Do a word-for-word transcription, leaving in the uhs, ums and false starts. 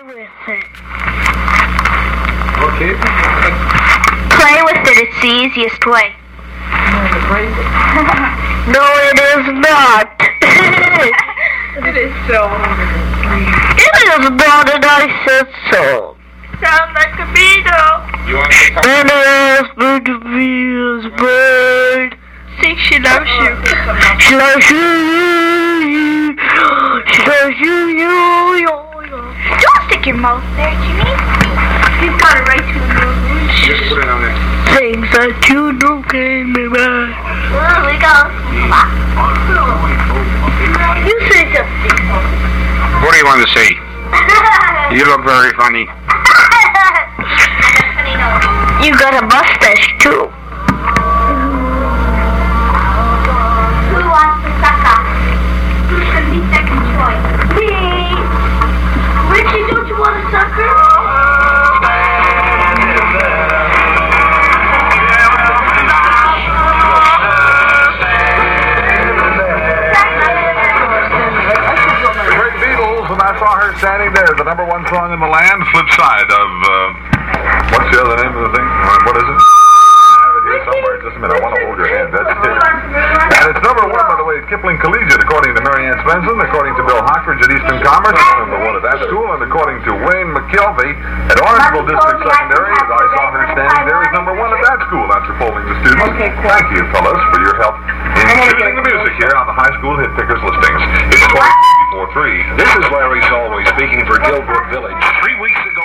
with it. Okay. Play with it. It's the easiest way. No, it is not. It is so. It is not, and I said so. Sounds like a beetle. You want to talk? And I asked me to be his bird. See, she loves you. She loves you. She loves you. You, you, you. Don't stick your mouth there, Jimmy. He's got it right to the nose. Just put it on there. Things that you know came to mind. Well, we go. You say something. What do you want to say? You look very funny. You got a mustache too. Who wants the sucker? Who's going to be second choice? Me. Richie, don't you want a sucker? The Great Beatles, and I saw her standing there, the number one song in the land, flip side of, uh, what's the other name of the thing? What is it? I have it here somewhere. Just a minute. I want to hold your hand. That's it. And it's number one, by the way, at Kipling Collegiate, according to Marianne Svensson, according to Bill Hockridge at Eastern Commerce, it's number one at that school, and according to Wayne McKelvey at Orangeville District Secondary, as I saw her standing there, is number one at that school. After polling the students. Thank you, fellas, for your help in choosing the music here on the high school hit pickers listings. It's twenty before three. This is Larry Solway speaking for Gilbrook Village. Three weeks ago,